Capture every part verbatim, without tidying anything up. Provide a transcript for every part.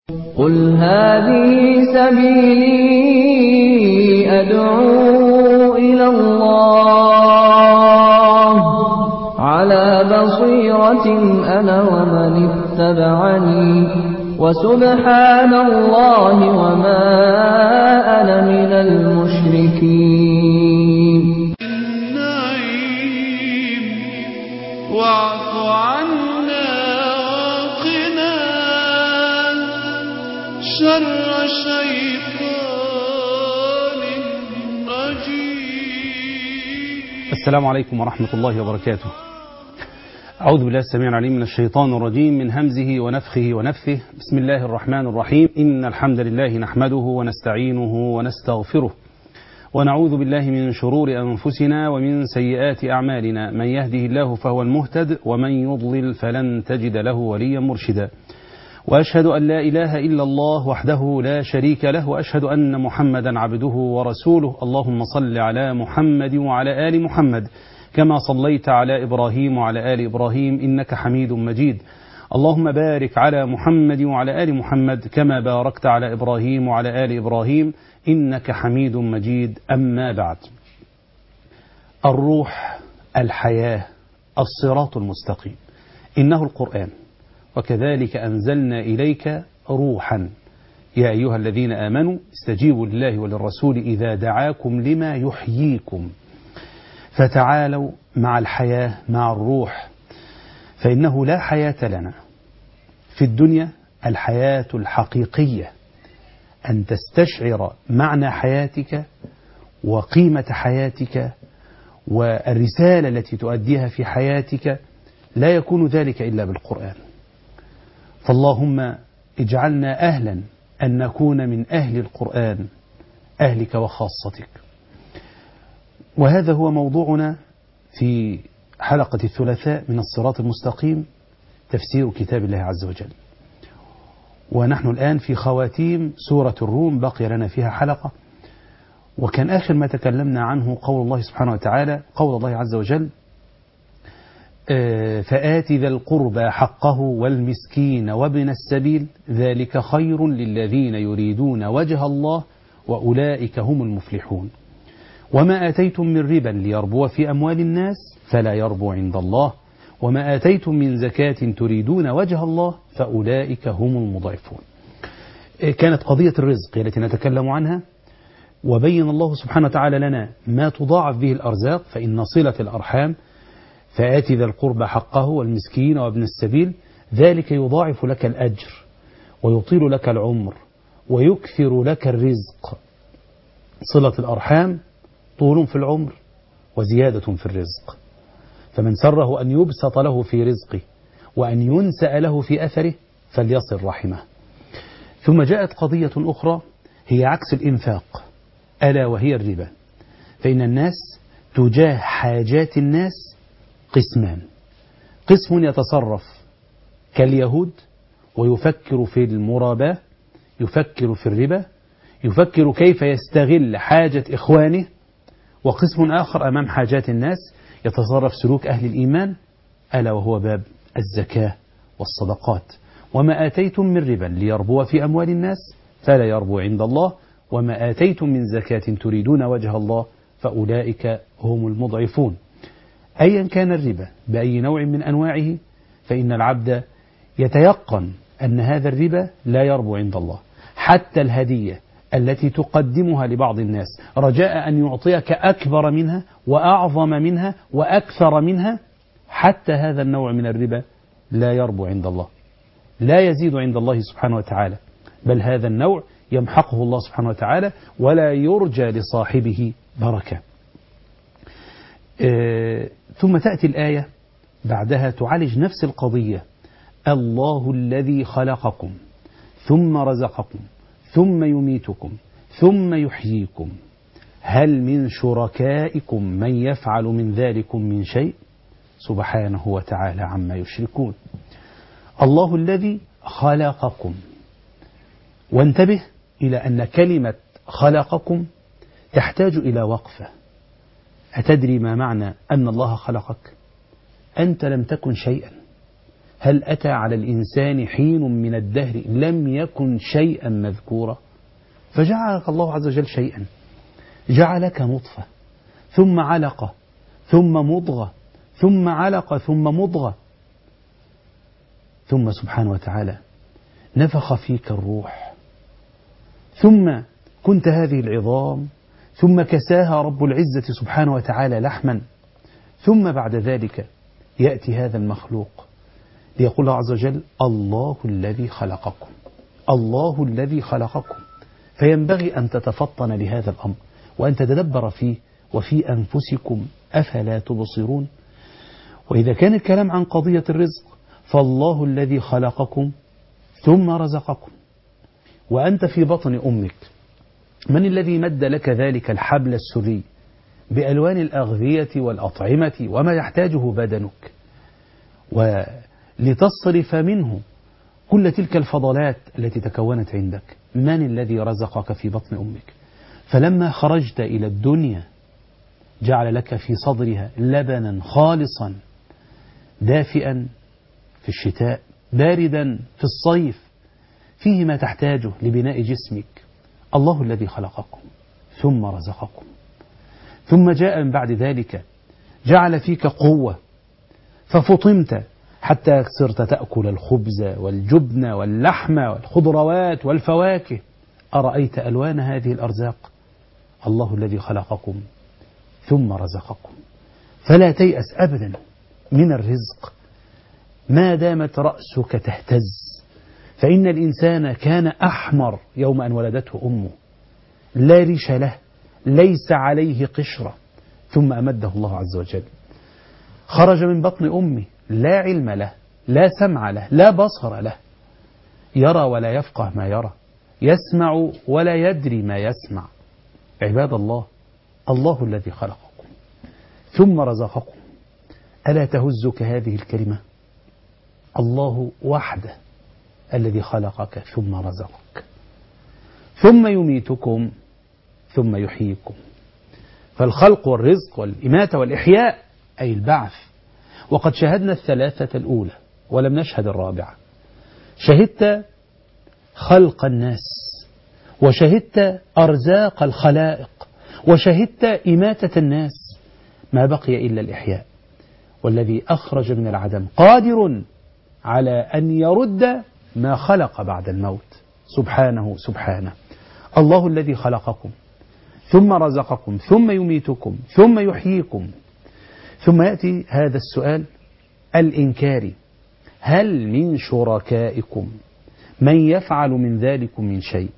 قل هذه سبيلي أدعو إلى الله على بصيرة أنا ومن اتبعني وسبحان الله وما أنا من المشركين. النعيم واعف عنا وقنا شر شيطان رجيم. السلام عليكم ورحمة الله وبركاته. أعوذ بالله السميع العليم من الشيطان الرجيم من همزه ونفخه ونفثه. بسم الله الرحمن الرحيم. إن الحمد لله نحمده ونستعينه ونستغفره ونعوذ بالله من شرور أنفسنا ومن سيئات أعمالنا. من يهده الله فهو المهتد ومن يضلل فلن تجد له وليا مرشدا. وأشهد أن لا إله إلا الله وحده لا شريك له وأشهد أن محمدا عبده ورسوله. اللهم صل على محمد وعلى آل محمد كما صليت على إبراهيم وعلى آل إبراهيم إنك حميد مجيد. اللهم بارك على محمد وعلى آل محمد كما باركت على إبراهيم وعلى آل إبراهيم إنك حميد مجيد. أما بعد، الروح، الحياة، الصراط المستقيم، إنه القرآن، وكذلك أنزلنا إليك روحا يا أيها الذين آمنوا استجيبوا لله وللرسول إذا دعاكم لما يحييكم. فتعالوا مع الحياة مع الروح، فإنه لا حياة لنا في الدنيا. الحياة الحقيقية أن تستشعر معنى حياتك وقيمة حياتك والرسالة التي تؤديها في حياتك، لا يكون ذلك إلا بالقرآن. فاللهم اجعلنا أهلا أن نكون من أهل القرآن، أهلك وخاصتك. وهذا هو موضوعنا في حلقة الثلاثاء من الصراط المستقيم، تفسير كتاب الله عز وجل. ونحن الآن في خواتيم سورة الروم، بقي لنا فيها حلقة. وكان آخر ما تكلمنا عنه قول الله سبحانه وتعالى، قول الله عز وجل: فآت ذا القربى حقه والمسكين وابن السبيل ذلك خير للذين يريدون وجه الله وأولئك هم المفلحون. وما آتيتم من ربا ليربو في أموال الناس فلا يربو عند الله وما آتيتم من زكاة تريدون وجه الله فأولئك هم المضعفون. كانت قضية الرزق التي نتكلم عنها، وبين الله سبحانه وتعالى لنا ما تضاعف به الأرزاق، فإن صلة الأرحام فآت ذا القربى حقه والمسكين وابن السبيل ذلك يضاعف لك الأجر ويطيل لك العمر ويكثر لك الرزق. صلة الأرحام طول في العمر وزيادة في الرزق، فمن سره أن يبسط له في رزقه وأن ينسأ له في أثره فليصل رحمه. ثم جاءت قضية أخرى هي عكس الإنفاق، ألا وهي الربا. فإن الناس تجاه حاجات الناس قسمان: قسم يتصرف كاليهود ويفكر في المراباة، يفكر في الربا، يفكر كيف يستغل حاجة إخوانه. وقسم آخر أمام حاجات الناس يتصرف سلوك أهل الإيمان، ألا وهو باب الزكاة والصدقات. وما آتيتم من ربا ليربو في أموال الناس فلا يربو عند الله وما آتيتم من زكاة تريدون وجه الله فأولئك هم المضعفون. أيا كان الربا بأي نوع من أنواعه، فإن العبد يتيقن أن هذا الربا لا يربو عند الله. حتى الهدية التي تقدمها لبعض الناس رجاء أن يعطيك أكبر منها وأعظم منها وأكثر منها، حتى هذا النوع من الربا لا يربو عند الله، لا يزيد عند الله سبحانه وتعالى، بل هذا النوع يمحقه الله سبحانه وتعالى ولا يرجى لصاحبه بركة. آه ثم تأتي الآية بعدها تعالج نفس القضية: الله الذي خلقكم ثم رزقكم ثم يميتكم ثم يحييكم هل من شركائكم من يفعل من ذلكم من شيء سبحانه وتعالى عما يشركون. الله الذي خلقكم. وانتبه إلى أن كلمة خلقكم تحتاج إلى وقفة. أتدري ما معنى أن الله خلقك؟ أنت لم تكن شيئا، هل أتى على الإنسان حين من الدهر لم يكن شيئا مذكورا؟ فجعلك الله عز وجل شيئا، جعلك نطفة ثم علقة ثم مضغة ثم علقة ثم مضغة، ثم سبحانه وتعالى نفخ فيك الروح، ثم كنت هذه العظام، ثم كساها رب العزة سبحانه وتعالى لحما، ثم بعد ذلك يأتي هذا المخلوق ليقول الله عز وجل الله الذي خلقكم، الله الذي خلقكم. فينبغي أن تتفطن لهذا الأمر وأن تتدبر فيه وفي أنفسكم أفلا تبصرون. وإذا كان الكلام عن قضية الرزق فالله الذي خلقكم ثم رزقكم، وأنت في بطن أمك من الذي مد لك ذلك الحبل السري بألوان الأغذية والأطعمة وما يحتاجه بدنك، ولتصرف منه كل تلك الفضلات التي تكونت عندك؟ من الذي رزقك في بطن أمك؟ فلما خرجت إلى الدنيا جعل لك في صدرها لبنا خالصا دافئا في الشتاء باردا في الصيف، فيه ما تحتاجه لبناء جسمك. الله الذي خلقكم ثم رزقكم، ثم جاء من بعد ذلك جعل فيك قوة ففطمت حتى صرت تأكل الخبز والجبن واللحم والخضروات والفواكه. أرأيت ألوان هذه الأرزاق؟ الله الذي خلقكم ثم رزقكم. فلا تيأس أبدا من الرزق ما دامت رأسك تهتز، فإن الإنسان كان أحمر يوم أن ولدته أمه، لا ريش له، ليس عليه قشرة، ثم أمده الله عز وجل، خرج من بطن أمه لا علم له، لا سمع له، لا بصر له، يرى ولا يفقه ما يرى، يسمع ولا يدري ما يسمع. عباد الله، الله الذي خلقكم ثم رزقكم، ألا تهزك هذه الكلمة؟ الله وحده الذي خلقك ثم رزقك، ثم يميتكم ثم يحييكم. فالخلق والرزق والإماتة والإحياء أي البعث. وقد شهدنا الثلاثة الأولى ولم نشهد الرابعة. شهدت خلق الناس، وشهدت أرزاق الخلائق، وشهدت إماتة الناس، ما بقي إلا الإحياء. والذي أخرج من العدم قادر على أن يرد ما خلق بعد الموت، سبحانه سبحانه. الله الذي خلقكم ثم رزقكم ثم يميتكم ثم يحييكم. ثم يأتي هذا السؤال الإنكاري: هل من شركائكم من يفعل من ذلكم من شيء؟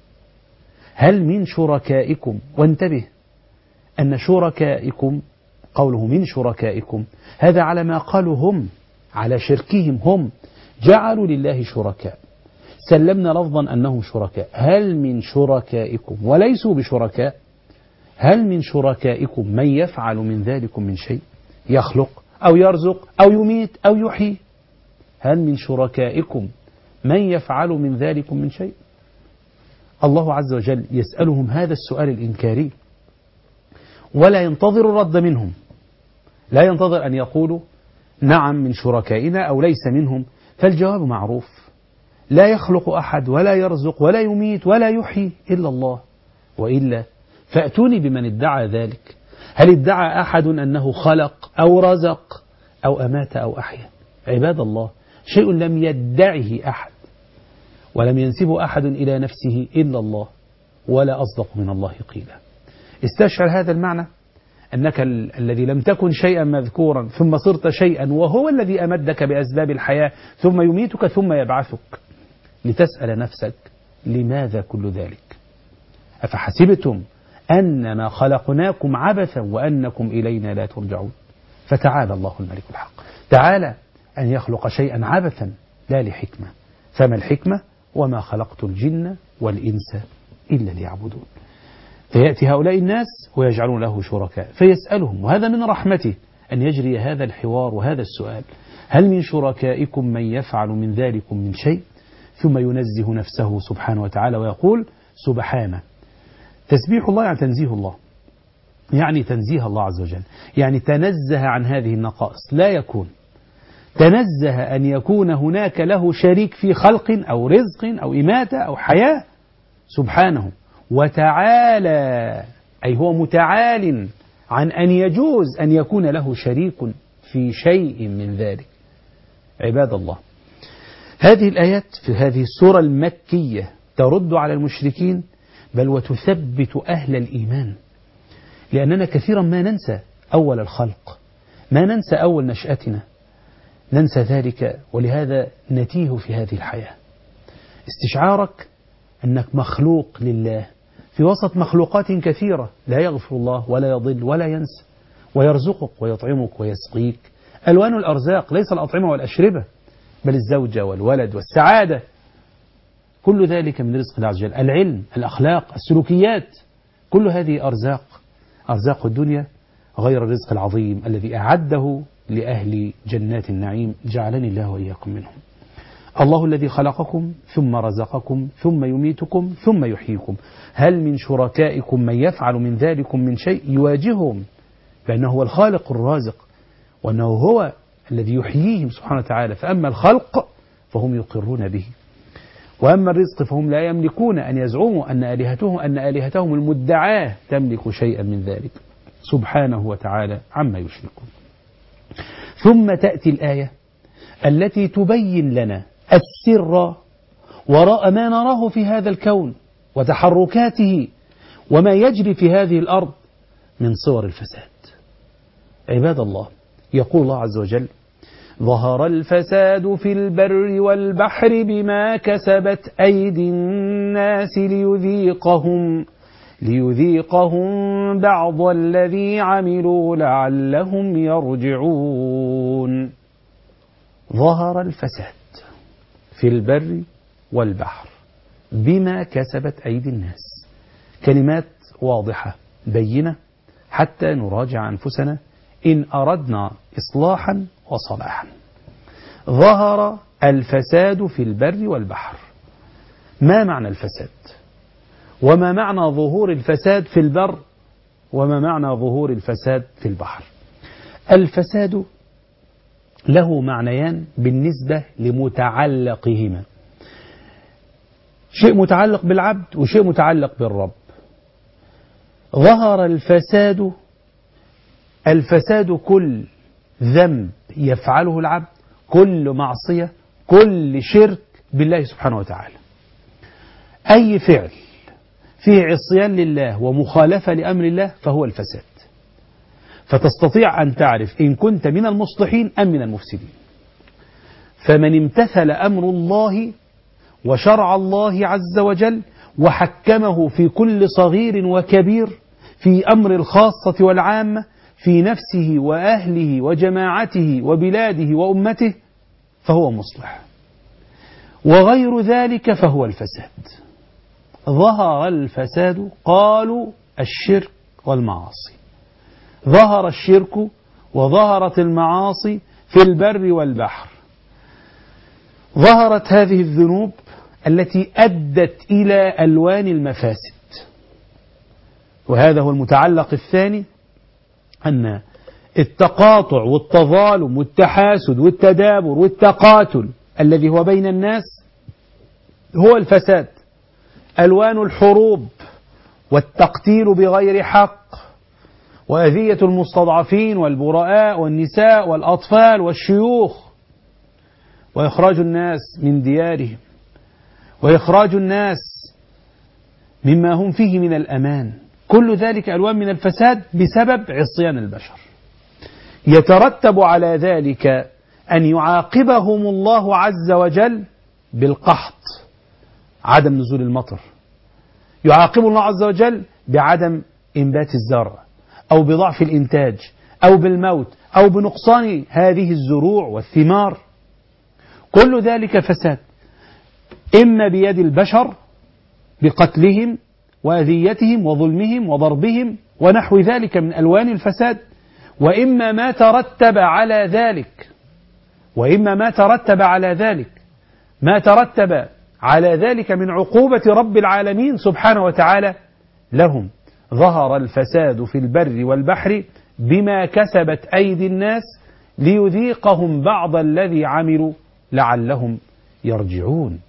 هل من شركائكم، وانتبه أن شركائكم قوله من شركائكم هذا على ما قالوا هم، على شركهم هم، جعلوا لله شركاء، سلمنا لفظا أنهم شركاء. هل من شركائكم وليسوا بشركاء، هل من شركائكم من يفعل من ذلكم من شيء؟ يخلق أو يرزق أو يميت أو يحيي. هل من شركائكم من يفعل من ذلكم من شيء؟ الله عز وجل يسألهم هذا السؤال الإنكاري، ولا ينتظر الرد منهم، لا ينتظر أن يقولوا نعم من شركائنا أو ليس منهم، فالجواب معروف: لا يخلق أحد ولا يرزق ولا يميت ولا يحيي إلا الله. وإلا فأتوني بمن ادعى ذلك. هل ادعى أحد أنه خلق أو رزق أو أمات أو أحيا؟ عباد الله، شيء لم يدعه أحد ولم ينسبه أحد إلى نفسه إلا الله، ولا أصدق من الله قيلا. استشعر هذا المعنى، أنك ال- الذي لم تكن شيئا مذكورا ثم صرت شيئا، وهو الذي أمدك بأسباب الحياة ثم يميتك ثم يبعثك، لتسأل نفسك لماذا كل ذلك؟ أفحسبتم أنما خلقناكم عبثا وأنكم إلينا لا ترجعون؟ فتعالى الله الملك الحق، تعالى أن يخلق شيئا عبثا لا لحكمة. فما الحكمة؟ وما خلقت الجن والإنس إلا ليعبدون. فيأتي هؤلاء الناس ويجعلون له شركاء فيسألهم، وهذا من رحمته أن يجري هذا الحوار وهذا السؤال: هل من شركائكم من يفعل من ذلكم من شيء؟ ثم ينزه نفسه سبحانه وتعالى ويقول سبحانه. تسبيح الله يعني تنزيه الله، يعني تنزيه الله عز وجل، يعني تنزه عن هذه النقائص، لا يكون. تنزه أن يكون هناك له شريك في خلق أو رزق أو إماتة أو حياة سبحانه وتعالى، أي هو متعال عن أن يجوز أن يكون له شريك في شيء من ذلك. عباد الله، هذه الآيات في هذه السورة المكية ترد على المشركين بل وتثبت أهل الإيمان، لأننا كثيرا ما ننسى أول الخلق، ما ننسى أول نشأتنا، ننسى ذلك، ولهذا نتيه في هذه الحياة. استشعارك أنك مخلوق لله في وسط مخلوقات كثيرة، لا يغفر الله ولا يضل ولا ينسى، ويرزقك ويطعمك ويسقيك. ألوان الأرزاق ليس الأطعمة والأشربة، بل الزوجة والولد والسعادة، كل ذلك من رزق الله عز وجل. العلم، الأخلاق، السلوكيات، كل هذه أرزاق، أرزاق الدنيا غير الرزق العظيم الذي أعده لأهل جنات النعيم، جعلني الله وإياكم منهم. الله الذي خلقكم ثم رزقكم ثم يميتكم ثم يحييكم، هل من شركائكم من يفعل من ذلكم من شيء؟ يواجههم بأنه هو الخالق الرازق، وأنه هو الذي يحييهم سبحانه وتعالى. فأما الخلق فهم يقرون به، وأما الرزق فهم لا يملكون أن يزعموا أن آلهتهم أن آلهتهم المدعاة تملك شيئا من ذلك سبحانه وتعالى عما يشركون. ثم تأتي الآية التي تبين لنا السر وراء ما نراه في هذا الكون وتحركاته وما يجري في هذه الأرض من صور الفساد. عباد الله، يقول الله عز وجل: ظهر الفساد في البر والبحر بما كسبت أيدي الناس ليذيقهم ليذيقهم بعض الذي عملوا لعلهم يرجعون. ظهر الفساد في البر والبحر بما كسبت أيدي الناس، كلمات واضحة بينة حتى نراجع أنفسنا إن أردنا إصلاحا وصلاحا. ظهر الفساد في البر والبحر. ما معنى الفساد؟ وما معنى ظهور الفساد في البر؟ وما معنى ظهور الفساد في البحر؟ الفساد له معنيان بالنسبة لمتعلقهما، شيء متعلق بالعبد وشيء متعلق بالرب. ظهر الفساد، الفساد كل ذنب يفعله العبد، كل معصية، كل شرك بالله سبحانه وتعالى. أي فعل فيه عصيان لله ومخالفة لأمر الله فهو الفساد. فتستطيع أن تعرف إن كنت من المصلحين أم من المفسدين. فمن امتثل أمر الله وشرع الله عز وجل وحكمه في كل صغير وكبير، في أمر الخاصة والعامة، في نفسه وأهله وجماعته وبلاده وأمته، فهو مصلح. وغير ذلك فهو الفساد. ظهر الفساد، قالوا الشرك والمعاصي. ظهر الشرك وظهرت المعاصي في البر والبحر. ظهرت هذه الذنوب التي أدت إلى ألوان المفاسد. وهذا هو المتعلق الثاني، أن التقاطع والتظالم والتحاسد والتدابر والتقاتل الذي هو بين الناس هو الفساد. ألوان الحروب والتقتيل بغير حق وأذية المستضعفين والبراء والنساء والأطفال والشيوخ، وإخراج الناس من ديارهم، وإخراج الناس مما هم فيه من الأمان، كل ذلك ألوان من الفساد بسبب عصيان البشر. يترتب على ذلك أن يعاقبهم الله عز وجل بالقحط، عدم نزول المطر. يعاقب الله عز وجل بعدم إنبات الزرع، أو بضعف الإنتاج، أو بالموت، أو بنقصان هذه الزروع والثمار. كل ذلك فساد، إما بيد البشر بقتلهم وأذيتهم وظلمهم وضربهم ونحو ذلك من ألوان الفساد، وإما ما ترتب على ذلك وإما ما ترتب على ذلك ما ترتب على ذلك من عقوبة رب العالمين سبحانه وتعالى لهم. ظهر الفساد في البر والبحر بما كسبت أيدي الناس ليذيقهم بعض الذي عملوا لعلهم يرجعون.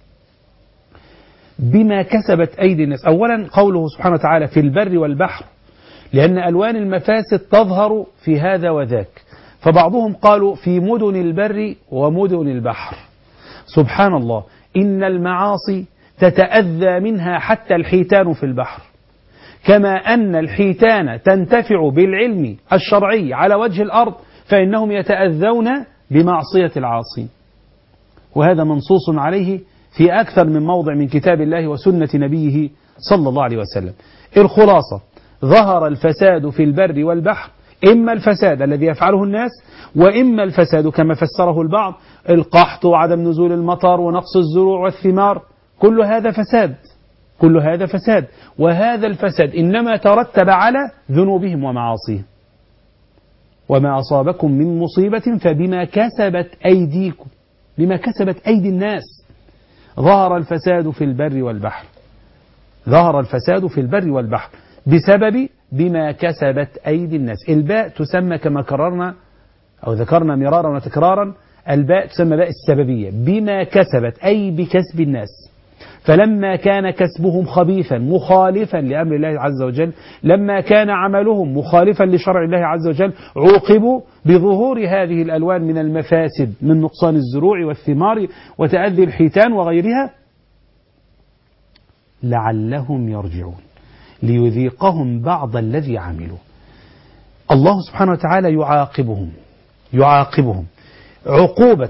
بما كسبت أيدي الناس، أولا قوله سبحانه وتعالى في البر والبحر، لأن ألوان المفاسد تظهر في هذا وذاك، فبعضهم قالوا في مدن البر ومدن البحر. سبحان الله، إن المعاصي تتأذى منها حتى الحيتان في البحر، كما أن الحيتان تنتفع بالعلم الشرعي على وجه الأرض، فإنهم يتأذون بمعصية العاصين، وهذا منصوص عليه في أكثر من موضع من كتاب الله وسنة نبيه صلى الله عليه وسلم. الخلاصة، ظهر الفساد في البر والبحر، إما الفساد الذي يفعله الناس، وإما الفساد كما فسره البعض القحط وعدم نزول المطر ونقص الزروع والثمار، كل هذا فساد، كل هذا فساد، وهذا الفساد إنما ترتب على ذنوبهم ومعاصيهم. وما أصابكم من مصيبة فبما كسبت أيديكم، بما كسبت أيدي الناس. ظهر الفساد في البر والبحر، ظهر الفساد في البر والبحر بسبب بما كسبت أيدي الناس. الباء تسمى كما كررنا أو ذكرنا مرارا وتكرارا، الباء تسمى باء السببية، بما كسبت أي بكسب الناس. فلما كان كسبهم خبيثا مخالفا لأمر الله عز وجل، لما كان عملهم مخالفا لشرع الله عز وجل، عوقبوا بظهور هذه الألوان من المفاسد، من نقصان الزروع والثمار وتأذي الحيتان وغيرها، لعلهم يرجعون ليذيقهم بعض الذي عملوا. الله سبحانه وتعالى يعاقبهم يعاقبهم عقوبة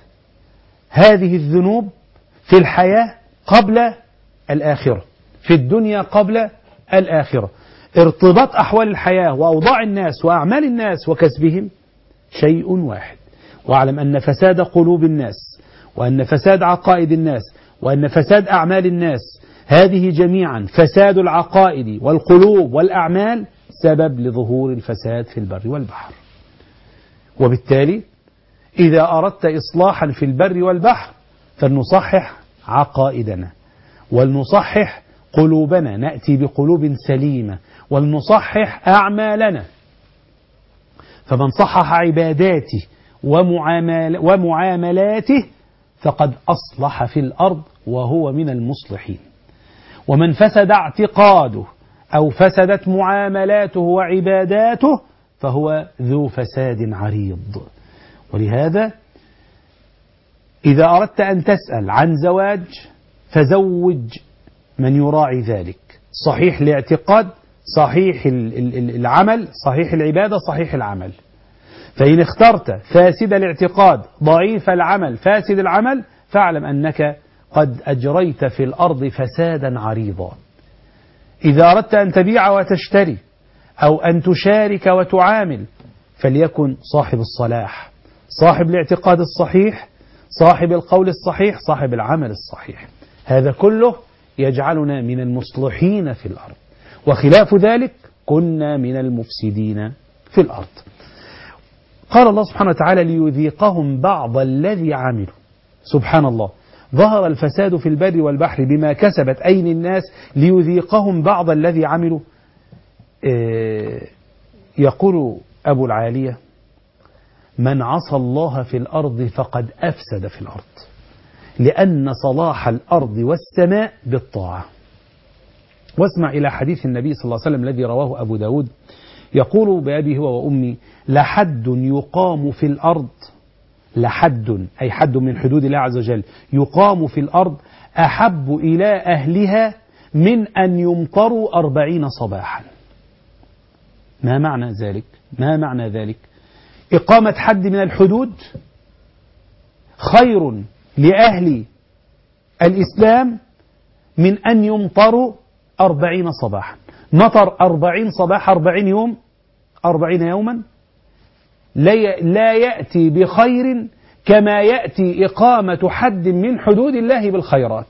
هذه الذنوب في الحياة قبل الآخرة، في الدنيا قبل الآخرة. ارتباط أحوال الحياة وأوضاع الناس وأعمال الناس وكسبهم شيء واحد. واعلم أن فساد قلوب الناس، وأن فساد عقائد الناس، وأن فساد أعمال الناس، هذه جميعا فساد العقائد والقلوب والأعمال سبب لظهور الفساد في البر والبحر. وبالتالي إذا أردت إصلاحا في البر والبحر فلنصحح عقائدنا، ولنصحح قلوبنا، نأتي بقلوب سليمة، ولنصحح أعمالنا. فمن صحح عباداته ومعامل ومعاملاته فقد أصلح في الأرض وهو من المصلحين. ومن فسد اعتقاده أو فسدت معاملاته وعباداته فهو ذو فساد عريض. ولهذا إذا أردت أن تسأل عن زواج فزوج من يراعي ذلك، صحيح الاعتقاد، صحيح العمل، صحيح العبادة، صحيح العمل. فإن اخترت فاسد الاعتقاد ضعيف العمل فاسد العمل فاعلم أنك قد أجريت في الأرض فسادا عريضا. إذا أردت أن تبيع وتشتري أو أن تشارك وتعامل فليكن صاحب الصلاح، صاحب الاعتقاد الصحيح، صاحب القول الصحيح، صاحب العمل الصحيح. هذا كله يجعلنا من المصلحين في الأرض، وخلاف ذلك كنا من المفسدين في الأرض. قال الله سبحانه وتعالى ليذيقهم بعض الذي عملوا. سبحان الله، ظهر الفساد في البر والبحر بما كسبت أيدي الناس ليذيقهم بعض الذي عملوا. يقول أبو العالية من عصى الله في الأرض فقد أفسد في الأرض، لأن صلاح الأرض والسماء بالطاعة. واسمع إلى حديث النبي صلى الله عليه وسلم الذي رواه أبو داود، يقول بأبي هو وأمي لحد يقام في الأرض، لحد أي حد من حدود الله عز وجل يقام في الأرض أحب إلى أهلها من أن يمطروا أربعين صباحا. ما معنى ذلك؟ ما معنى ذلك؟ إقامة حد من الحدود خير لأهل الإسلام من أن يمطروا أربعين صباحا. مطر أربعين صباح، أربعين يوم، أربعين يوما لا يأتي بخير كما يأتي إقامة حد من حدود الله بالخيرات.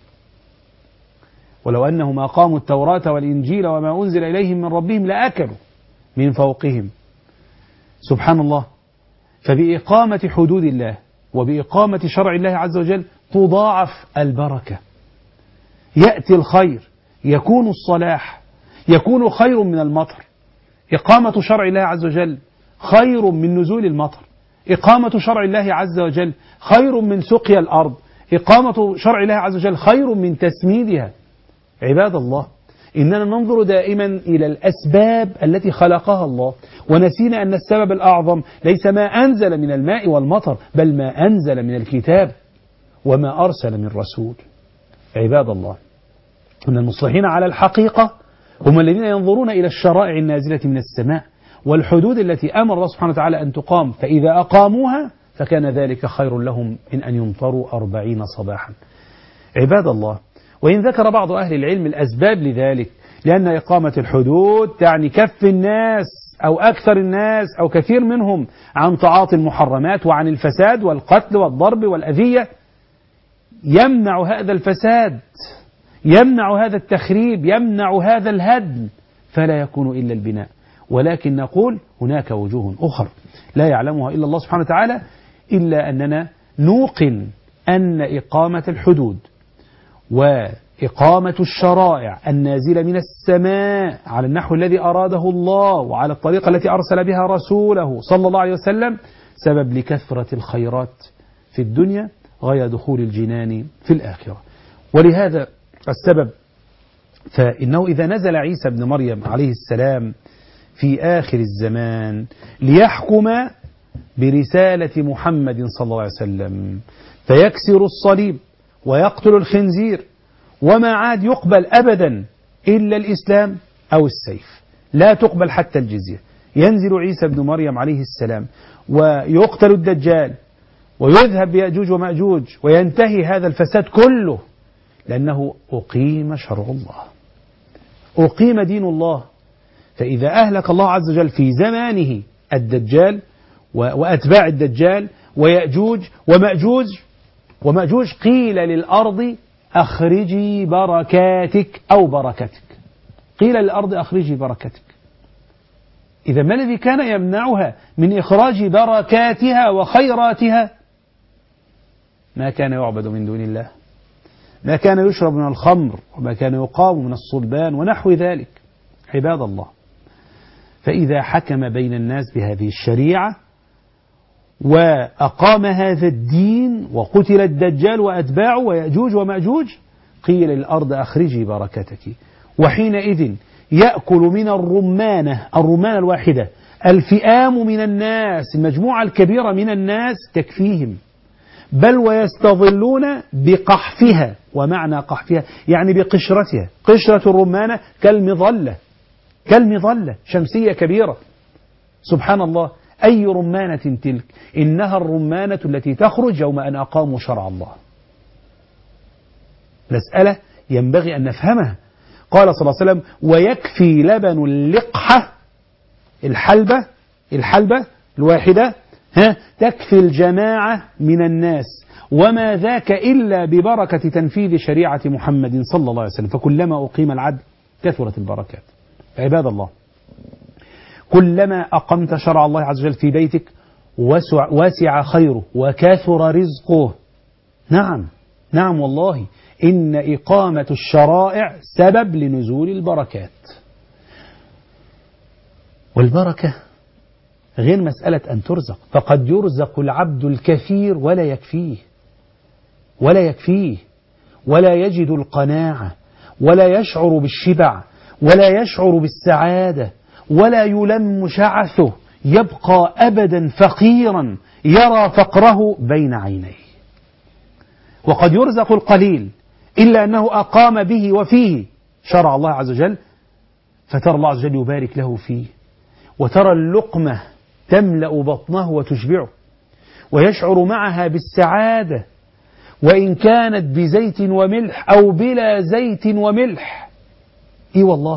ولو أنهم أقاموا التوراة والإنجيل وما أنزل إليهم من ربهم لأكلوا من فوقهم. سبحان الله. فبإقامة حدود الله وبإقامة شرع الله عز وجل تضاعف البركة، يأتي الخير، يكون الصلاح، يكون خير من المطر. إقامة شرع الله عز وجل خير من نزول المطر، إقامة شرع الله عز وجل خير من سقيا الأرض، إقامة شرع الله عز وجل خير من تسميدها. عباد الله، إننا ننظر دائما إلى الأسباب التي خلقها الله، ونسينا أن السبب الأعظم ليس ما أنزل من الماء والمطر، بل ما أنزل من الكتاب وما أرسل من رسول. عباد الله، أن المصلحين على الحقيقة هم الذين ينظرون إلى الشرائع النازلة من السماء والحدود التي أمر الله سبحانه وتعالى أن تقام، فإذا أقاموها فكان ذلك خير لهم من أن يمطروا أربعين صباحا. عباد الله، وإن ذكر بعض أهل العلم الأسباب لذلك، لأن إقامة الحدود تعني كف الناس أو أكثر الناس أو كثير منهم عن تعاطي المحرمات وعن الفساد والقتل والضرب والأذية، يمنع هذا الفساد، يمنع هذا التخريب، يمنع هذا الهدم، فلا يكون إلا البناء. ولكن نقول هناك وجوه أخرى لا يعلمها إلا الله سبحانه وتعالى، إلا أننا نوقن أن إقامة الحدود وإقامة الشرائع النازلة من السماء على النحو الذي أراده الله وعلى الطريقة التي أرسل بها رسوله صلى الله عليه وسلم سبب لكثرة الخيرات في الدنيا غير دخول الجنان في الآخرة. ولهذا السبب فإنه إذا نزل عيسى بن مريم عليه السلام في آخر الزمان ليحكم برسالة محمد صلى الله عليه وسلم فيكسر الصليب ويقتل الخنزير، وما عاد يقبل أبدا إلا الإسلام أو السيف، لا تقبل حتى الجزية. ينزل عيسى بن مريم عليه السلام ويقتل الدجال ويذهب بيأجوج ومأجوج وينتهي هذا الفساد كله، لأنه أقيم شرع الله، أقيم دين الله. فإذا أهلك الله عز وجل في زمانه الدجال وأتباع الدجال ويأجوج ومأجوج ومأجوج قيل للأرض أخرجي بركاتك أو بركتك، قيل للأرض أخرجي بركتك. إذا ما الذي كان يمنعها من إخراج بركاتها وخيراتها؟ ما كان يعبد من دون الله، ما كان يشرب من الخمر، وما كان يقام من الصلبان ونحو ذلك. عباد الله، فإذا حكم بين الناس بهذه الشريعة وأقام هذا الدين وقتل الدجال وأتباعه ويأجوج ومأجوج، قيل للأرض أخرجي بركتك. وحينئذ يأكل من الرمانة الرمانة الواحدة الفئام من الناس، المجموعة الكبيرة من الناس تكفيهم، بل ويستظلون بقحفها. ومعنى قحفها يعني بقشرتها، قشرة الرمانة كالمظلة، كالمظلة شمسية كبيرة. سبحان الله، أي رمانة تلك؟ إنها الرمانة التي تخرج يوم أن أقاموا شرع الله. مسألة ينبغي أن نفهمها. قال صلى الله عليه وسلم: ويكفي لبن اللقحة، الحلبة الحلبة الواحدة ها تكفي الجماعة من الناس، وما ذاك إلا ببركة تنفيذ شريعة محمد صلى الله عليه وسلم. فكلما أقيم العدل كثرت البركات. عباد الله، كلما أقمت شرع الله عز وجل في بيتك وسع, وسع خيره وكثر رزقه. نعم نعم والله، إن إقامة الشرائع سبب لنزول البركات. والبركة غير مسألة أن ترزق، فقد يرزق العبد الكثير ولا يكفيه ولا يكفيه ولا يجد القناعة ولا يشعر بالشبع ولا يشعر بالسعادة ولا يلم شعثه، يبقى أبدا فقيرا يرى فقره بين عينيه. وقد يرزق القليل إلا أنه أقام به وفيه شرع الله عز وجل، فترى الله عز وجل يبارك له فيه، وترى اللقمة تملأ بطنه وتشبعه، ويشعر معها بالسعادة وإن كانت بزيت وملح أو بلا زيت وملح. إي والله،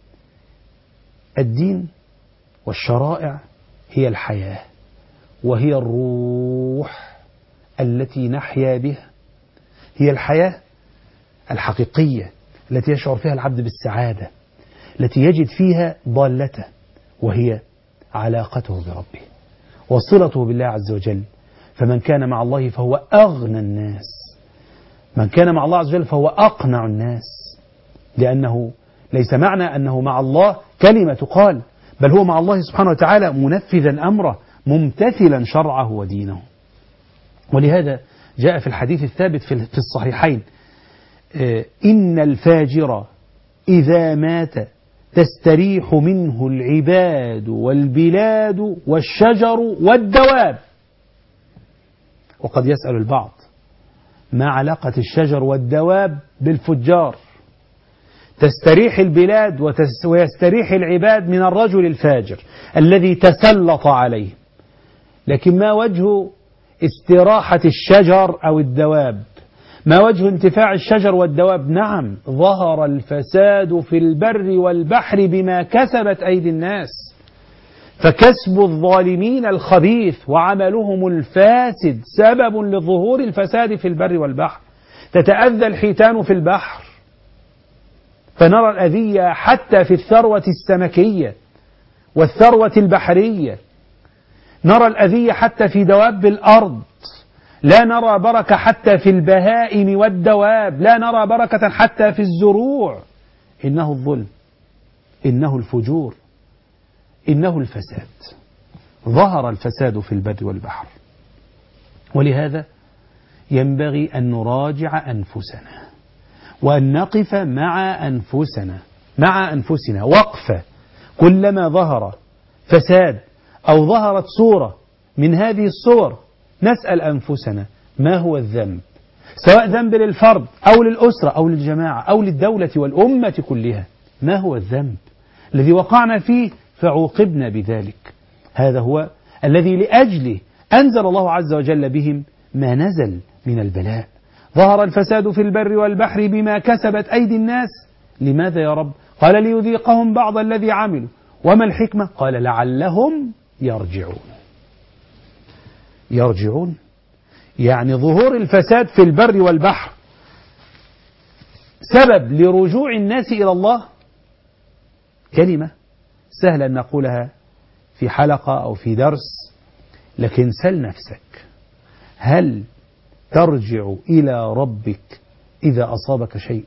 الدين والشرائع هي الحياة، وهي الروح التي نحيا بها، هي الحياة الحقيقية التي يشعر فيها العبد بالسعادة، التي يجد فيها ضالته، وهي علاقته بربه وصلته بالله عز وجل. فمن كان مع الله فهو أغنى الناس، من كان مع الله عز وجل فهو أقنع الناس، لأنه ليس معنى أنه مع الله كلمة تقال، بل هو مع الله سبحانه وتعالى منفذا أمره، ممتثلا شرعه ودينه. ولهذا جاء في الحديث الثابت في الصحيحين: إن الفاجر إذا مات تستريح منه العباد والبلاد والشجر والدواب. وقد يسأل البعض: ما علاقة الشجر والدواب بالفجار؟ تستريح البلاد ويستريح العباد من الرجل الفاجر الذي تسلط عليه، لكن ما وجه استراحة الشجر أو الدواب؟ ما وجه انتفاع الشجر والدواب؟ نعم، ظهر الفساد في البر والبحر بما كسبت أيدي الناس، فكسب الظالمين الخبيث وعملهم الفاسد سبب لظهور الفساد في البر والبحر. تتأذى الحيتان في البحر، فنرى الأذية حتى في الثروة السمكية والثروة البحرية، نرى الأذية حتى في دواب الأرض، لا نرى بركة حتى في البهائم والدواب، لا نرى بركة حتى في الزروع. إنه الظلم، إنه الفجور، إنه الفساد. ظهر الفساد في البر والبحر. ولهذا ينبغي أن نراجع أنفسنا وأن نقف مع أنفسنا مع أنفسنا وقفة. كلما ظهر فساد أو ظهرت صورة من هذه الصور نسأل أنفسنا: ما هو الذنب؟ سواء ذنب للفرد أو للأسرة أو للجماعة أو للدولة والأمة كلها. ما هو الذنب الذي وقعنا فيه فعوقبنا بذلك؟ هذا هو الذي لأجله أنزل الله عز وجل بهم ما نزل من البلاء. ظهر الفساد في البر والبحر بما كسبت أيدي الناس. لماذا يا رب؟ قال: ليذيقهم بعض الذي عملوا. وما الحكمة؟ قال: لعلهم يرجعون. يرجعون يعني ظهور الفساد في البر والبحر سبب لرجوع الناس إلى الله. كلمة سهلة أن نقولها في حلقة أو في درس، لكن سل نفسك: هل ترجع إلى ربك إذا أصابك شيء؟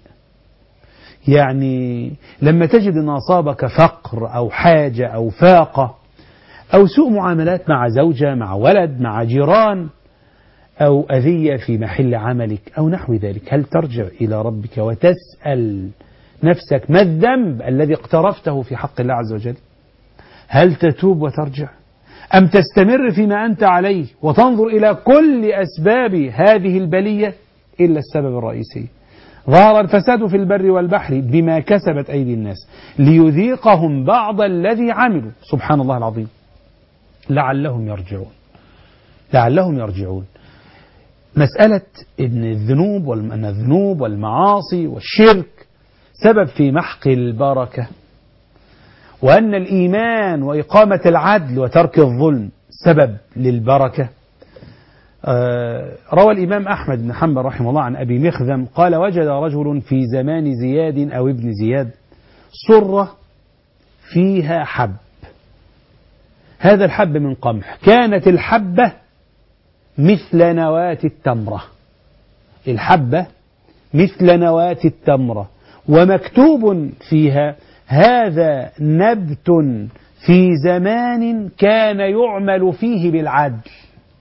يعني لما تجد أن أصابك فقر أو حاجة أو فاقة أو سوء معاملات مع زوجة، مع ولد، مع جيران، أو أذية في محل عملك أو نحو ذلك، هل ترجع إلى ربك وتسأل نفسك ما الذنب الذي اقترفته في حق الله عز وجل؟ هل تتوب وترجع، أم تستمر فيما أنت عليه وتنظر إلى كل أسباب هذه البلية إلا السبب الرئيسي؟ ظهر الفساد في البر والبحر بما كسبت أيدي الناس ليذيقهم بعض الذي عملوا. سبحان الله العظيم. لعلهم يرجعون، لعلهم يرجعون. مسألة إن الذنوب وأن الذنوب والمعاصي والشرك سبب في محق البركة، وأن الإيمان وإقامة العدل وترك الظلم سبب للبركة. آه روى الإمام أحمد بن حنبل رحمه الله عن أبي مخذم قال: وجد رجل في زمان زياد أو ابن زياد صرة فيها حب. هذا الحب من قمح، كانت الحبة مثل نواة التمرة. الحبة مثل نواة التمرة، ومكتوب فيها: هذا نبت في زمان كان يعمل فيه بالعدل.